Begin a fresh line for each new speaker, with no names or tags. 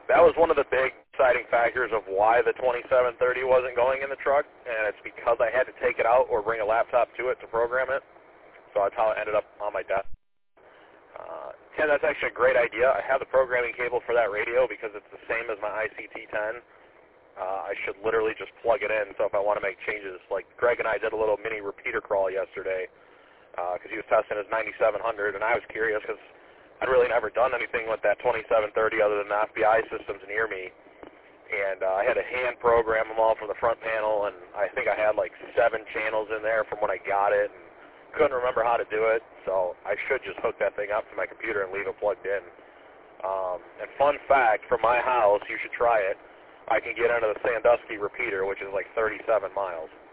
that was one of the big deciding factors of why the 2730 wasn't going in the truck, and it's because I had to take it out or bring a laptop to it to program it. So that's how it ended up on my desk. Ken, that's actually a great idea. I have the programming cable for that radio because it's the same as my ICT-10. I should literally just plug it in, so if I want to make changes, like Greg and I did a little mini repeater crawl yesterday because he was testing his 9700, and I was curious because I'd really never done anything with that 2730 other than the FBI systems near me. And I had to hand program them all from the front panel, and I think I had like 7 channels in there from when I got it, and couldn't remember how to do it, so I should just hook that thing up to my computer and leave it plugged in. And fun fact, from my house, you should try it, I can get into the Sandusky repeater, which is like 37 miles.